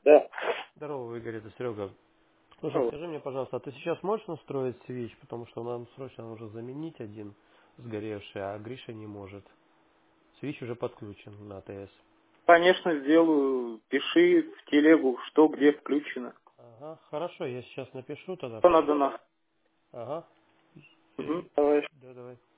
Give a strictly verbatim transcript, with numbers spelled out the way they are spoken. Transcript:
Да. Здорово, Игорь, это Серега. Слушай, Здорово. скажи мне, пожалуйста, а ты сейчас можешь настроить свич, потому что нам срочно нужно заменить один сгоревший, а Гриша не может. Свич уже подключен на АТС. Конечно, сделаю. Пиши в телегу, что где включено. Ага, хорошо, я сейчас напишу тогда. Что надо на... Ага, Угу, Э, давай. да, давай.